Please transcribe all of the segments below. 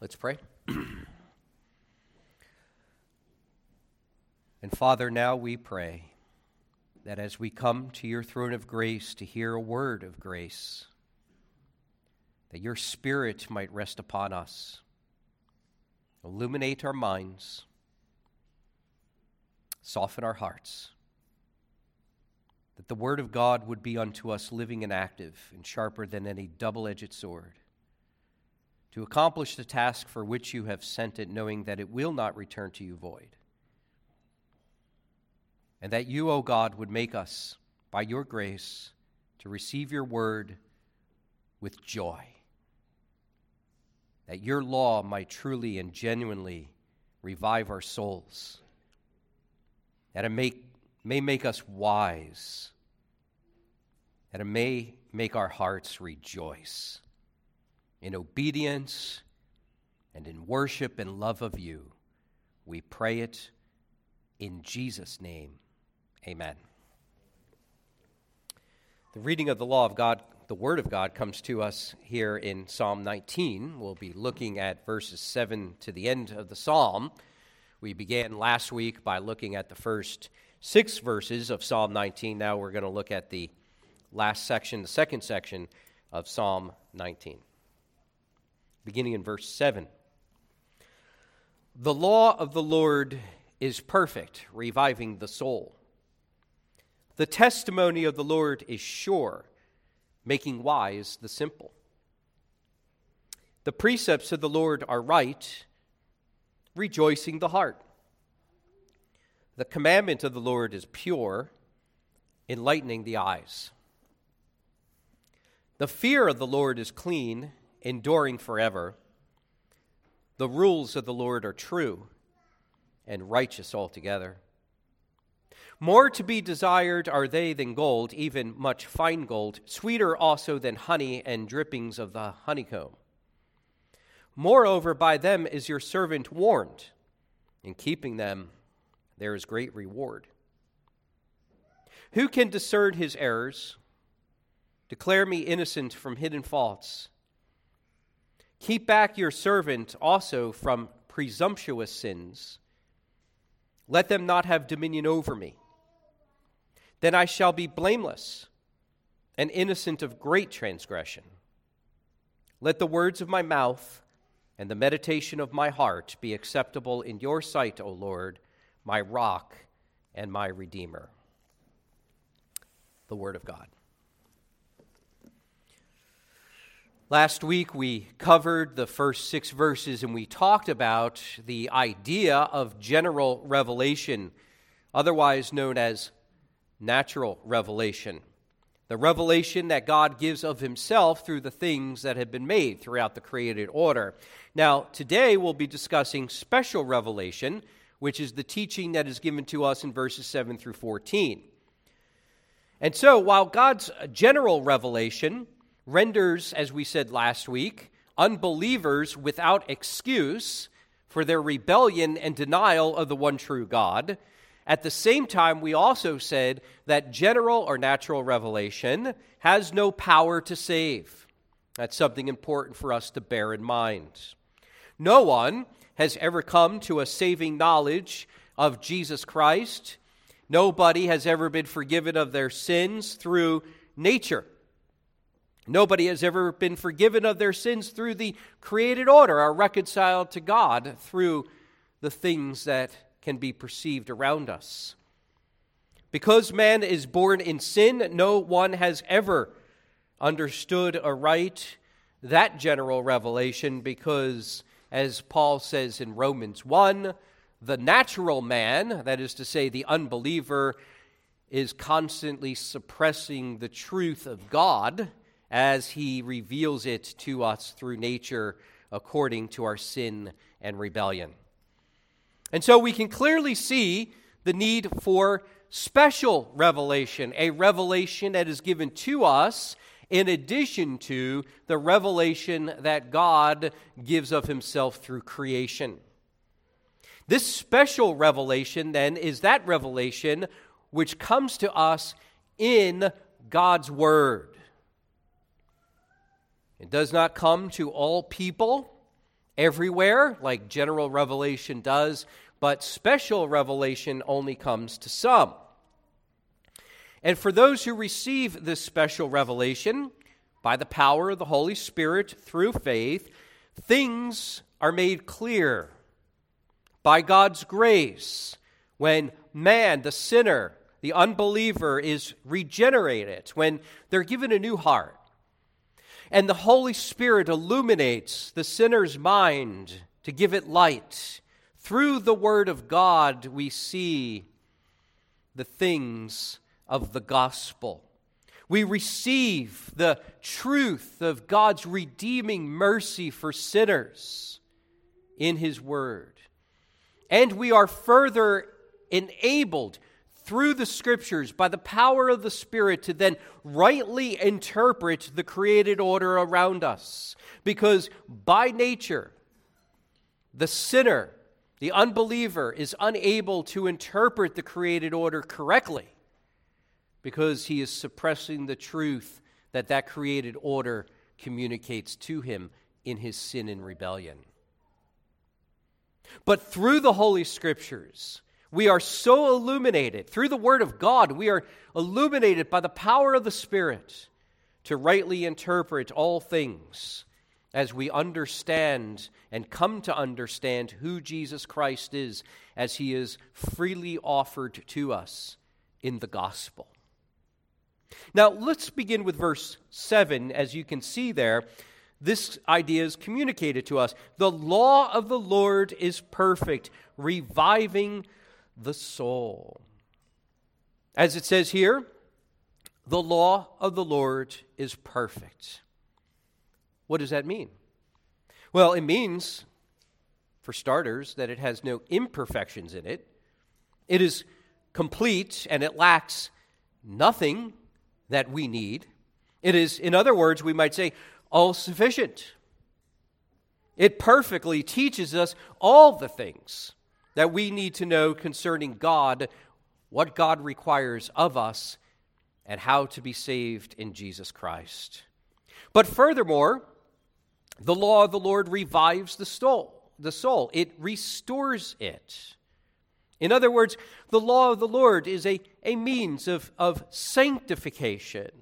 Let's pray. And Father, now we pray that as we come to your throne of grace to hear a word of grace, that your Spirit might rest upon us, illuminate our minds, soften our hearts, that the word of God would be unto us living and active and sharper than any double-edged sword, to accomplish the task for which you have sent it, knowing that it will not return to you void. And that you, O God, would make us, by your grace, to receive your word with joy. That your law might truly and genuinely revive our souls. That it may make us wise. That it may make our hearts rejoice. In obedience and in worship and love of you, we pray it in Jesus' name. Amen. The reading of the law of God, the Word of God, comes to us here in Psalm 19. We'll be looking at verses 7 to the end of the psalm. We began last week by looking at the first 6 verses of Psalm 19. Now we're going to look at the last section, the second section of Psalm 19. Beginning in verse 7. The law of the Lord is perfect, reviving the soul. The testimony of the Lord is sure, making wise the simple. The precepts of the Lord are right, rejoicing the heart. The commandment of the Lord is pure, enlightening the eyes. The fear of the Lord is clean, enduring forever. The rules of the Lord are true and righteous altogether. More to be desired are they than gold, even much fine gold, sweeter also than honey and drippings of the honeycomb. Moreover, by them is your servant warned. In keeping them, there is great reward. Who can discern his errors? Declare me innocent from hidden faults. Keep back your servant also from presumptuous sins. Let them not have dominion over me. Then I shall be blameless and innocent of great transgression. Let the words of my mouth and the meditation of my heart be acceptable in your sight, O Lord, my rock and my redeemer. The word of God. Last week we covered the first 6 verses and we talked about the idea of general revelation, otherwise known as natural revelation. The revelation that God gives of himself through the things that have been made throughout the created order. Now, today we'll be discussing special revelation, which is the teaching that is given to us in verses 7 through 14. And so, while God's general revelation renders, as we said last week, unbelievers without excuse for their rebellion and denial of the one true God, at the same time, we also said that general or natural revelation has no power to save. That's something important for us to bear in mind. No one has ever come to a saving knowledge of Jesus Christ. Nobody has ever been forgiven of their sins through nature. Nobody has ever been forgiven of their sins through the created order, or reconciled to God through the things that can be perceived around us. Because man is born in sin, no one has ever understood aright that general revelation, because, as Paul says in Romans 1, the natural man, that is to say the unbeliever, is constantly suppressing the truth of God as he reveals it to us through nature according to our sin and rebellion. And so we can clearly see the need for special revelation, a revelation that is given to us in addition to the revelation that God gives of himself through creation. This special revelation, then, is that revelation which comes to us in God's Word. It does not come to all people everywhere, like general revelation does, but special revelation only comes to some. And for those who receive this special revelation by the power of the Holy Spirit through faith, things are made clear by God's grace when man, the sinner, the unbeliever, is regenerated, when they're given a new heart. And the Holy Spirit illuminates the sinner's mind to give it light. Through the Word of God, we see the things of the gospel. We receive the truth of God's redeeming mercy for sinners in His Word. And we are further enabled through the Scriptures by the power of the Spirit to then rightly interpret the created order around us. Because by nature, the sinner, the unbeliever, is unable to interpret the created order correctly because he is suppressing the truth that that created order communicates to him in his sin and rebellion. But through the Holy Scriptures, we are so illuminated. Through the Word of God, we are illuminated by the power of the Spirit to rightly interpret all things as we understand and come to understand who Jesus Christ is as He is freely offered to us in the gospel. Now, let's begin with verse 7. As you can see there, this idea is communicated to us. The law of the Lord is perfect, reviving the soul. As it says here, the law of the Lord is perfect. What does that mean? Well, it means, for starters, that it has no imperfections in it. It is complete and it lacks nothing that we need. It is, in other words, we might say, all sufficient. It perfectly teaches us all the things that we need to know concerning God, what God requires of us, and how to be saved in Jesus Christ. But furthermore, the law of the Lord revives the soul. It restores it. In other words, the law of the Lord is a means of sanctification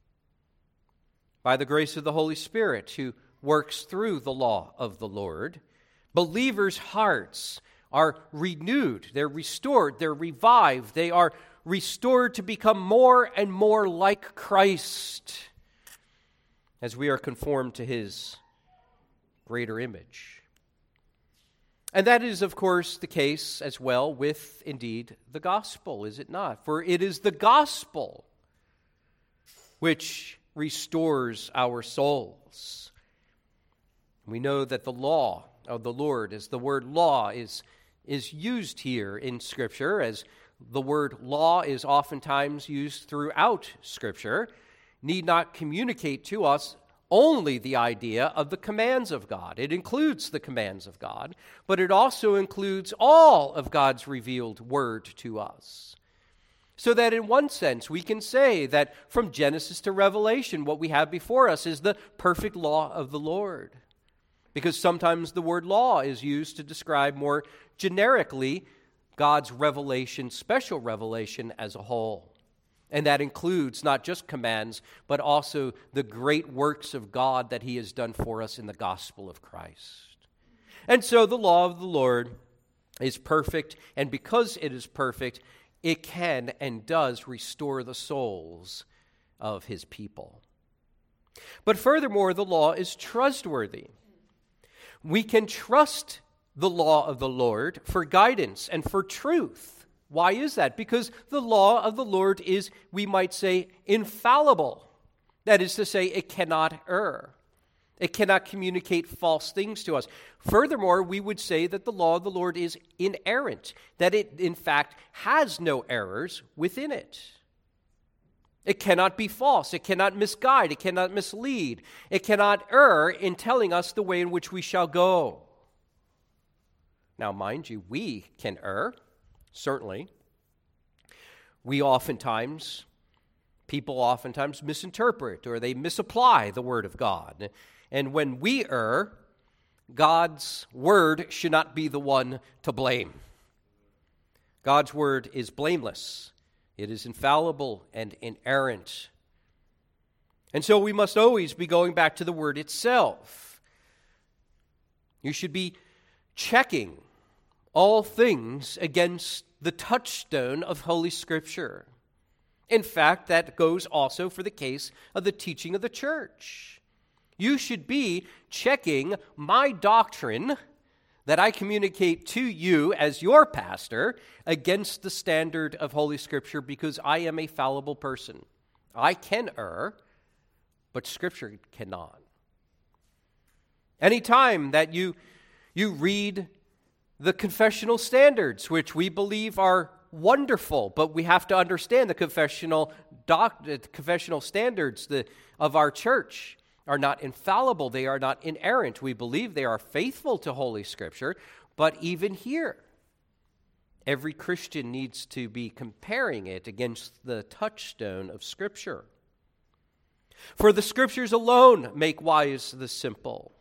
by the grace of the Holy Spirit who works through the law of the Lord. Believers' hearts are renewed, they're restored, they're revived, they are restored to become more and more like Christ as we are conformed to His greater image. And that is, of course, the case as well with, indeed, the gospel, is it not? For it is the gospel which restores our souls. We know that the law of the Lord, as the word law is used here in Scripture, as the word law is oftentimes used throughout Scripture, need not communicate to us only the idea of the commands of God. It includes the commands of God, but it also includes all of God's revealed word to us. So that in one sense, we can say that from Genesis to Revelation, what we have before us is the perfect law of the Lord. Because sometimes the word law is used to describe more generically God's revelation, special revelation as a whole. And that includes not just commands, but also the great works of God that He has done for us in the gospel of Christ. And so the law of the Lord is perfect, and because it is perfect, it can and does restore the souls of His people. But furthermore, the law is trustworthy. We can trust the law of the Lord for guidance and for truth. Why is that? Because the law of the Lord is, we might say, infallible. That is to say, it cannot err. It cannot communicate false things to us. Furthermore, we would say that the law of the Lord is inerrant, that it, in fact, has no errors within it. It cannot be false. It cannot misguide. It cannot mislead. It cannot err in telling us the way in which we shall go. Now, mind you, we can err. Certainly. People oftentimes misinterpret or they misapply the Word of God. And when we err, God's word should not be the one to blame. God's word is blameless. It is infallible and inerrant. And so we must always be going back to the word itself. You should be checking all things against the touchstone of Holy Scripture. In fact, that goes also for the case of the teaching of the church. You should be checking my doctrine that I communicate to you as your pastor against the standard of Holy Scripture, because I am a fallible person. I can err, but Scripture cannot. Anytime that you read the confessional standards, which we believe are wonderful, but we have to understand the confessional standards of our church are not infallible. They are not inerrant. We believe they are faithful to Holy Scripture, but even here, every Christian needs to be comparing it against the touchstone of Scripture. For the Scriptures alone make wise the simple.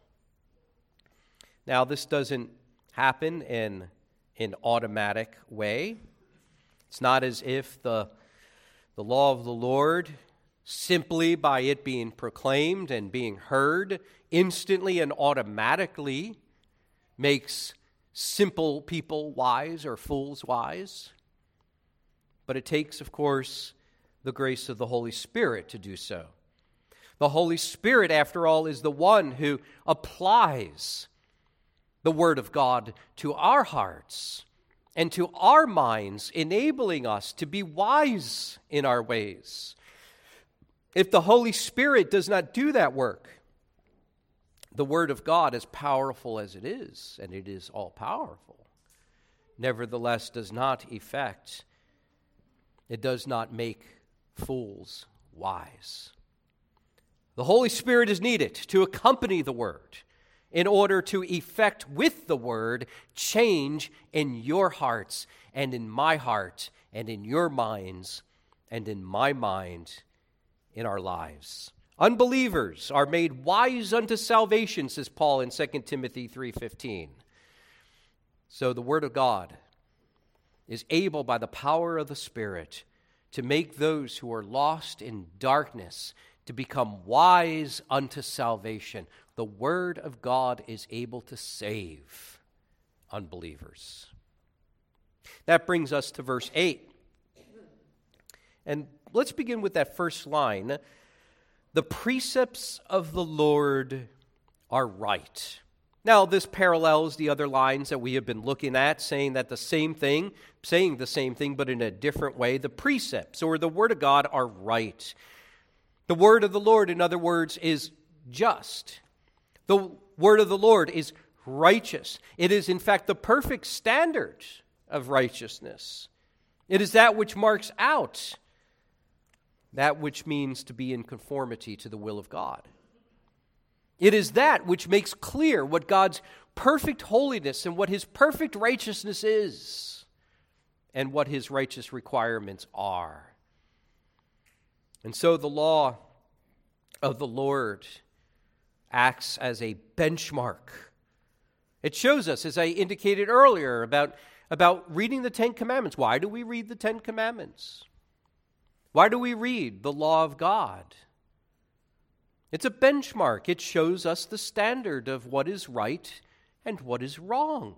Now, this doesn't happen in an automatic way. It's not as if the law of the Lord, simply by it being proclaimed and being heard, instantly and automatically makes simple people wise or fools wise. But it takes, of course, the grace of the Holy Spirit to do so. The Holy Spirit, after all, is the one who applies the Word of God to our hearts and to our minds, enabling us to be wise in our ways. If the Holy Spirit does not do that work, the Word of God, as powerful as it is, and it is all-powerful, nevertheless does not effect, it does not make fools wise. The Holy Spirit is needed to accompany the Word in order to effect with the Word change in your hearts and in my heart and in your minds and in my mind in our lives. Unbelievers are made wise unto salvation, says Paul in 2 Timothy 3:15. So the Word of God is able by the power of the Spirit to make those who are lost in darkness to become wise unto salvation. The Word of God is able to save unbelievers. That brings us to verse 8. And let's begin with that first line. The precepts of the Lord are right. Now, this parallels the other lines that we have been looking at, saying the same thing, but in a different way. The precepts, or the Word of God, are right. The Word of the Lord, in other words, is just. The Word of the Lord is righteous. It is, in fact, the perfect standard of righteousness. It is that which marks out that which means to be in conformity to the will of God. It is that which makes clear what God's perfect holiness and what His perfect righteousness is and what His righteous requirements are. And so the law of the Lord acts as a benchmark. It shows us, as I indicated earlier, about reading the Ten Commandments. Why do we read the Ten Commandments? Why do we read the law of God? It's a benchmark. It shows us the standard of what is right and what is wrong.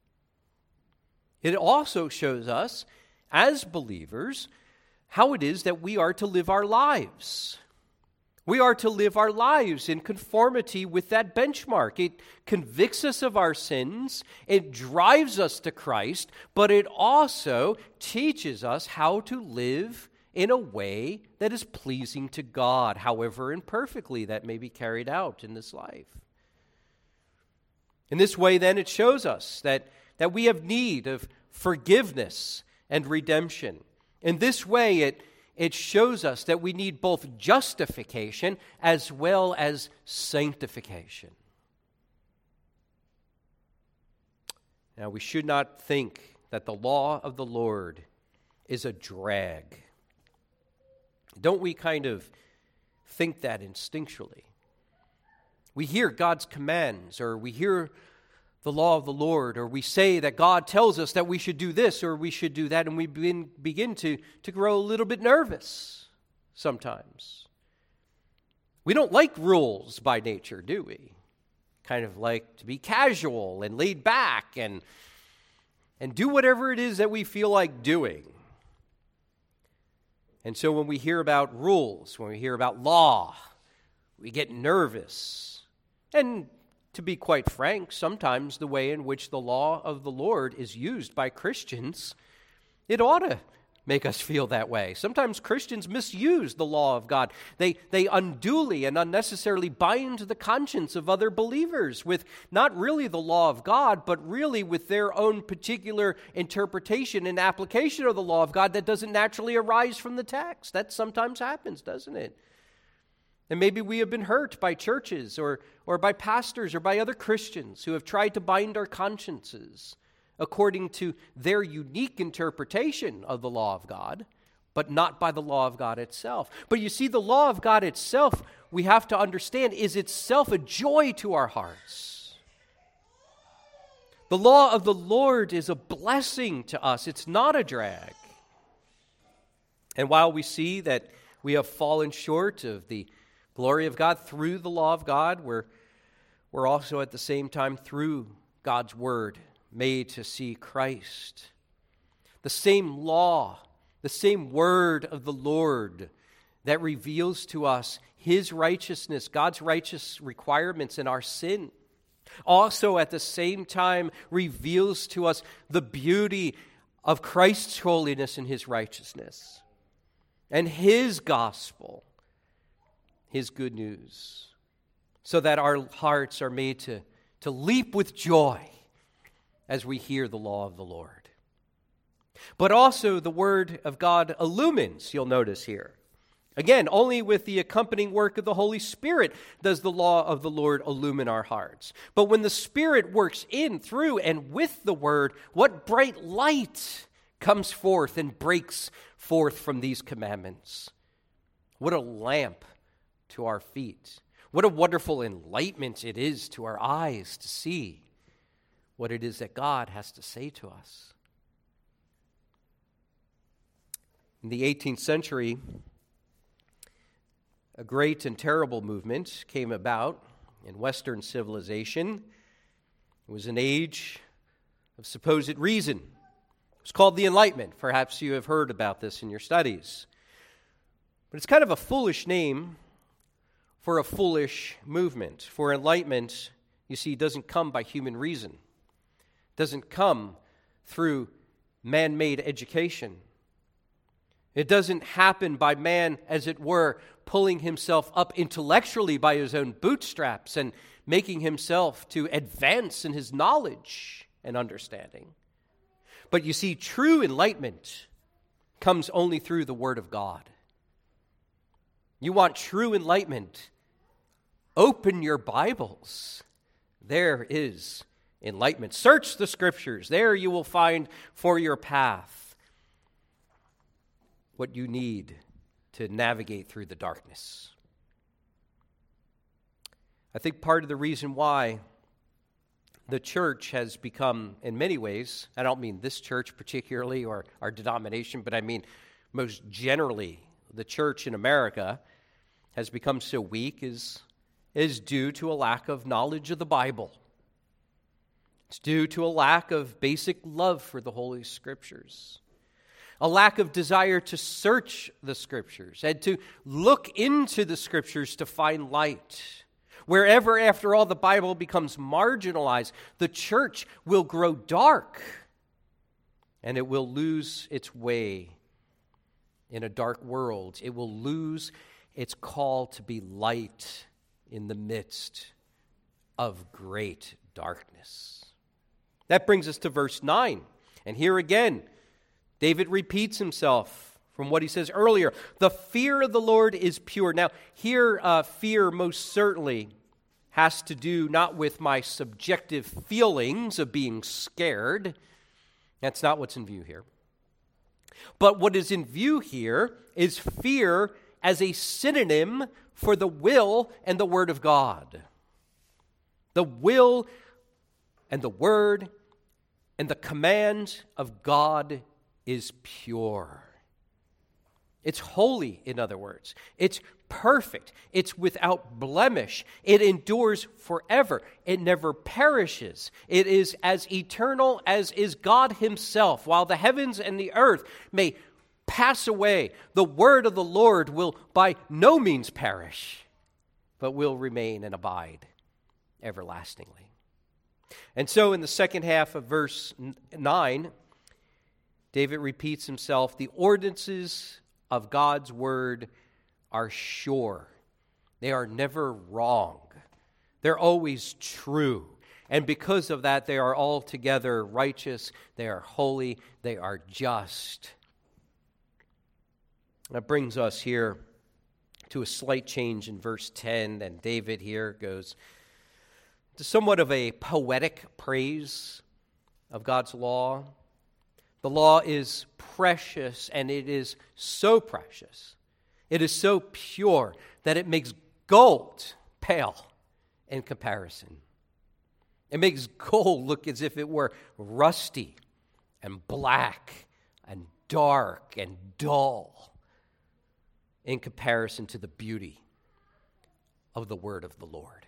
It also shows us, as believers, how it is that we are to live our lives. We are to live our lives in conformity with that benchmark. It convicts us of our sins, it drives us to Christ, but it also teaches us how to live in a way that is pleasing to God, however imperfectly that may be carried out in this life. In this way, then, it shows us that we have need of forgiveness and redemption. In this way, it shows us that we need both justification as well as sanctification. Now, we should not think that the law of the Lord is a drag. Don't we kind of think that instinctually? We hear God's commands, or we hear the law of the Lord, or we say that God tells us that we should do this or we should do that, and we begin to grow a little bit nervous sometimes. We don't like rules by nature, do we? Kind of like to be casual and laid back and do whatever it is that we feel like doing. And so when we hear about rules, when we hear about law, we get nervous. And to be quite frank, sometimes the way in which the law of the Lord is used by Christians, it ought to make us feel that way. Sometimes Christians misuse the law of God. They unduly and unnecessarily bind the conscience of other believers with not really the law of God, but really with their own particular interpretation and application of the law of God that doesn't naturally arise from the text. That sometimes happens, doesn't it? And maybe we have been hurt by churches or by pastors or by other Christians who have tried to bind our consciences according to their unique interpretation of the law of God, but not by the law of God itself. But you see, the law of God itself, we have to understand, is itself a joy to our hearts. The law of the Lord is a blessing to us. It's not a drag. And while we see that we have fallen short of the glory of God through the law of God, we're also at the same time through God's word made to see Christ. The same law, the same word of the Lord that reveals to us His righteousness, God's righteous requirements in our sin, also at the same time reveals to us the beauty of Christ's holiness and His righteousness and His gospel, His good news, so that our hearts are made to leap with joy as we hear the law of the Lord. But also the word of God illumines, you'll notice here. Again, only with the accompanying work of the Holy Spirit does the law of the Lord illumine our hearts. But when the Spirit works in, through, and with the word, what bright light comes forth and breaks forth from these commandments. What a lamp to our feet. What a wonderful enlightenment it is to our eyes to see what it is that God has to say to us. In the 18th century, a great and terrible movement came about in Western civilization. It was an age of supposed reason. It was called the Enlightenment. Perhaps you have heard about this in your studies. But it's kind of a foolish name for a foolish movement. For enlightenment, you see, doesn't come by human reason. It doesn't come through man-made education. It doesn't happen by man, as it were, pulling himself up intellectually by his own bootstraps and making himself to advance in his knowledge and understanding. But you see, true enlightenment comes only through the Word of God. You want true enlightenment? Open your Bibles. There is enlightenment. Search the Scriptures. There you will find for your path what you need to navigate through the darkness. I think part of the reason why the church has become, in many ways, I don't mean this church particularly or our denomination, but I mean most generally the church in America has become so weak is due to a lack of knowledge of the Bible. It's due to a lack of basic love for the Holy Scriptures. A lack of desire to search the Scriptures and to look into the Scriptures to find light. Wherever, after all, the Bible becomes marginalized, the church will grow dark and it will lose its way in a dark world. It will lose its call to be light in the midst of great darkness. That brings us to verse 9. And here again, David repeats himself from what he says earlier. The fear of the Lord is pure. Now, here, fear most certainly has to do not with my subjective feelings of being scared. That's not what's in view here. But what is in view here is fear as a synonym for the will and the Word of God. The will and the word and the command of God is pure. It's holy, in other words. It's perfect. It's without blemish. It endures forever. It never perishes. It is as eternal as is God himself. While the heavens and the earth may pass away, the word of the Lord will by no means perish, but will remain and abide everlastingly. And so in the second half of verse 9, David repeats himself, the ordinances of God's word are sure. They are never wrong. They're always true. And because of that, they are altogether righteous. They are holy. They are just. That brings us here to a slight change in verse 10. And David here goes to somewhat of a poetic praise of God's law. The law is precious, and it is so precious. It is so pure that it makes gold pale in comparison. It makes gold look as if it were rusty and black and dark and dull in comparison to the beauty of the word of the Lord.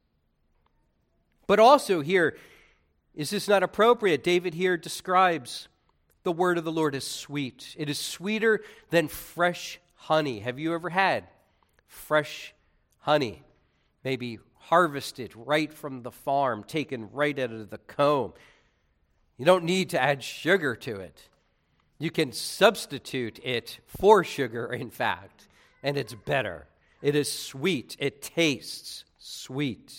But also here, is this not appropriate? David here describes the word of the Lord as sweet. It is sweeter than fresh honey. Have you ever had fresh honey? Maybe harvested right from the farm, taken right out of the comb. You don't need to add sugar to it. You can substitute it for sugar, in fact, and it's better. It is sweet. It tastes sweet.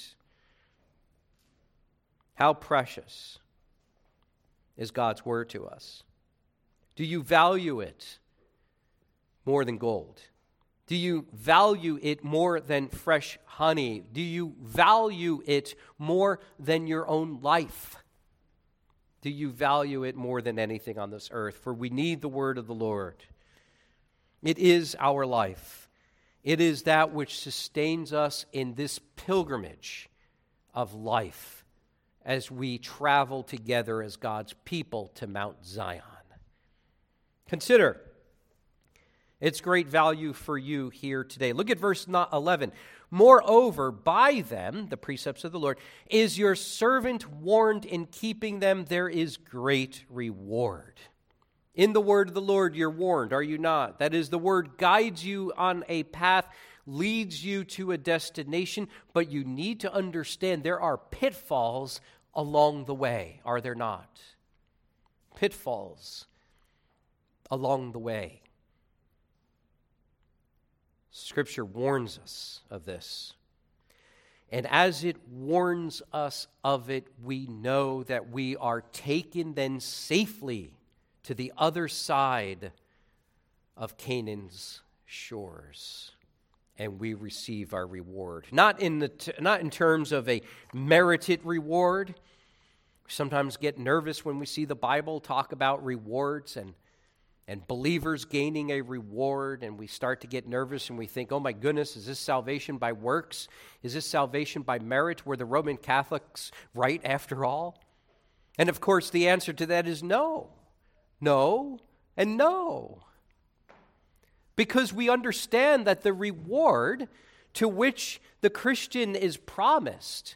How precious is God's word to us? Do you value it more than gold? Do you value it more than fresh honey? Do you value it more than your own life? Do you value it more than anything on this earth? For we need the word of the Lord. It is our life. It is that which sustains us in this pilgrimage of life as we travel together as God's people to Mount Zion. Consider its great value for you here today. Look at verse 11. Moreover, by them, the precepts of the Lord, is your servant warned. In keeping them, there is great reward. In the word of the Lord, you're warned, are you not? That is, the word guides you on a path, leads you to a destination, but you need to understand there are pitfalls along the way, are there not? Pitfalls along the way. Scripture warns us of this. And as it warns us of it, we know that we are taken then safely to the other side of Canaan's shores. And we receive our reward. Not in terms of a merited reward. We sometimes get nervous when we see the Bible talk about rewards and believers gaining a reward, and we start to get nervous and we think, oh my goodness, is this salvation by works? Is this salvation by merit? Were the Roman Catholics right after all? And of course the answer to that is no. No, and no. Because we understand that the reward to which the Christian is promised,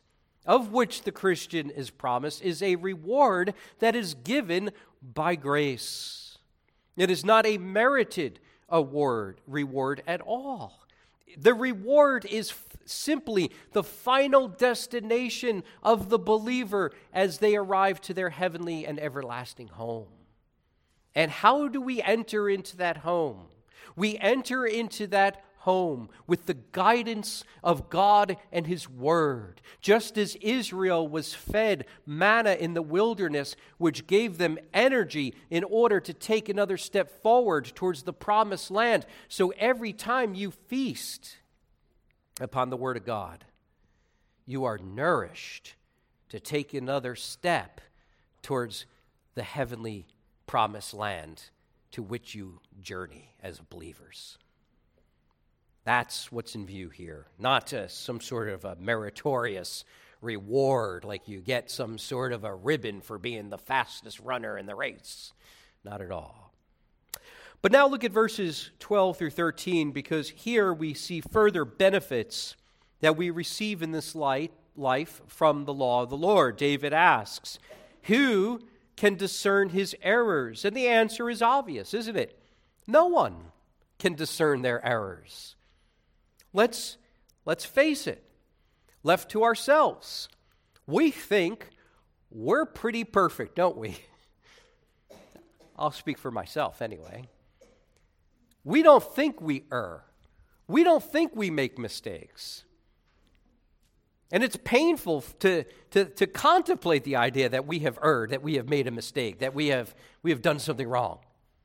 is a reward that is given by grace. It is not a merited reward at all. The reward is simply the final destination of the believer as they arrive to their heavenly and everlasting home. And how do we enter into that home? We enter into that home with the guidance of God and His Word. Just as Israel was fed manna in the wilderness, which gave them energy in order to take another step forward towards the promised land. So every time you feast upon the Word of God, you are nourished to take another step towards the heavenly promised land to which you journey as believers. That's what's in view here, not some sort of a meritorious reward, like you get some sort of a ribbon for being the fastest runner in the race. Not at all. But now look at verses 12 through 13, because here we see further benefits that we receive in this life from the law of the Lord. David asks, who can discern his errors? And the answer is obvious, isn't it? No one can discern their errors. Let's face it. Left to ourselves, we think we're pretty perfect, don't we? I'll speak for myself anyway. We don't think we err. We don't think we make mistakes. And it's painful to contemplate the idea that we have erred, that we have made a mistake, that we have done something wrong.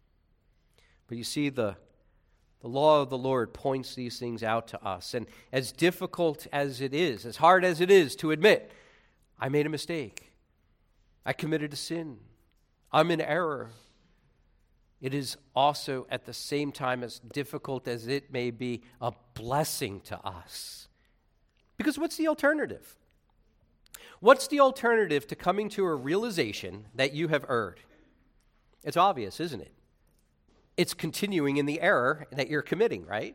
But you see, the law of the Lord points these things out to us. And as difficult as it is, as hard as it is to admit, I made a mistake, I committed a sin, I'm in error, it is also at the same time, as difficult as it may be, a blessing to us. Because what's the alternative? What's the alternative to coming to a realization that you have erred? It's obvious, isn't it? It's continuing in the error that you're committing, right?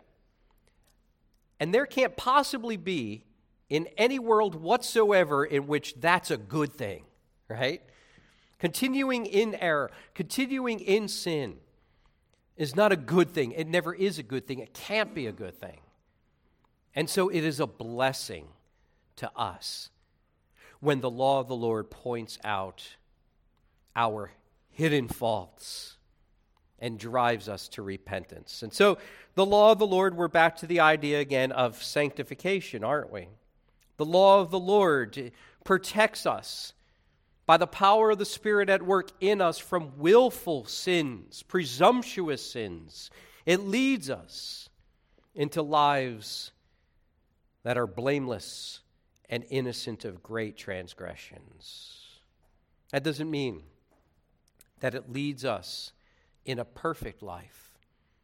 And there can't possibly be in any world whatsoever in which that's a good thing, right? Continuing in error, continuing in sin is not a good thing. It never is a good thing. It can't be a good thing. And so it is a blessing to us when the law of the Lord points out our hidden faults and drives us to repentance. And so the law of the Lord, we're back to the idea again of sanctification, aren't we? The law of the Lord protects us by the power of the Spirit at work in us from willful sins, presumptuous sins. It leads us into lives that are blameless and innocent of great transgressions. That doesn't mean that it leads us in a perfect life,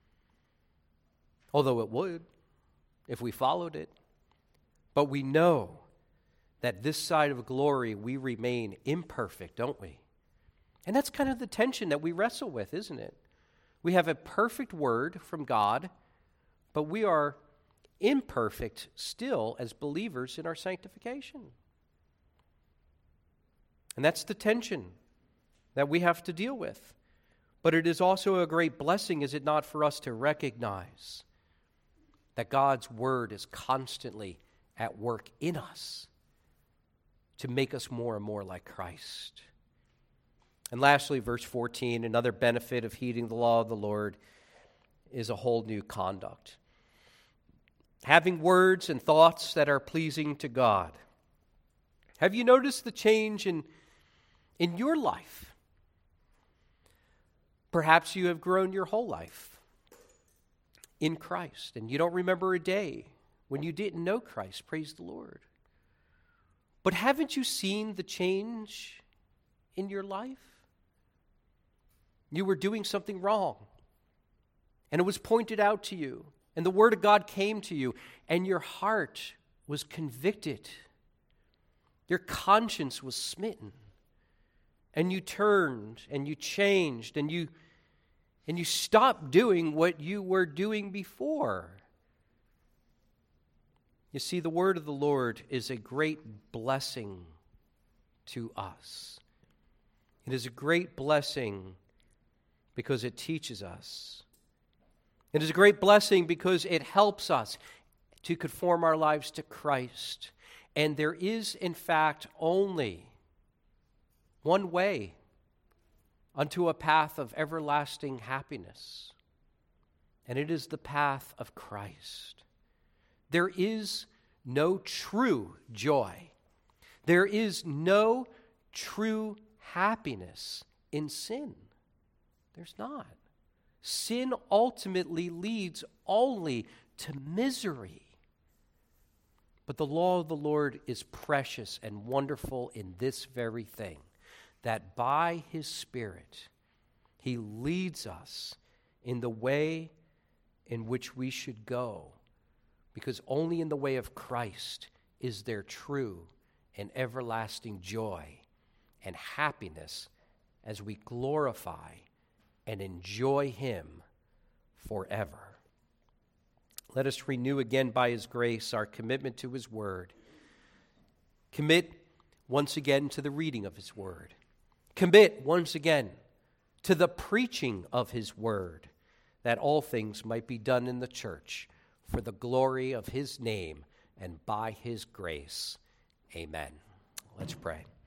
although it would if we followed it. But we know that this side of glory we remain imperfect, don't we? And that's kind of the tension that we wrestle with, isn't it? We have a perfect word from God, but we are imperfect still as believers in our sanctification. And that's the tension that we have to deal with. But it is also a great blessing, is it not, for us to recognize that God's word is constantly at work in us to make us more and more like Christ. And lastly, verse 14, another benefit of heeding the law of the Lord is a whole new conduct. Having words and thoughts that are pleasing to God. Have you noticed the change in your life? Perhaps you have grown your whole life in Christ, and you don't remember a day when you didn't know Christ. Praise the Lord. But haven't you seen the change in your life? You were doing something wrong, and it was pointed out to you, and the Word of God came to you, and your heart was convicted. Your conscience was smitten, and you turned, and you changed, and you stopped doing what you were doing before. You see, the word of the Lord is a great blessing to us. It is a great blessing because it teaches us. It is a great blessing because it helps us to conform our lives to Christ. And there is, in fact, only one way unto a path of everlasting happiness, and it is the path of Christ. There is no true joy. There is no true happiness in sin. There's not. Sin ultimately leads only to misery. But the law of the Lord is precious and wonderful in this very thing, that by His Spirit, He leads us in the way in which we should go, because only in the way of Christ is there true and everlasting joy and happiness as we glorify and enjoy him forever. Let us renew again by his grace our commitment to his word. Commit once again to the reading of his word. Commit once again to the preaching of his word, that all things might be done in the church for the glory of his name and by his grace. Amen. Let's pray.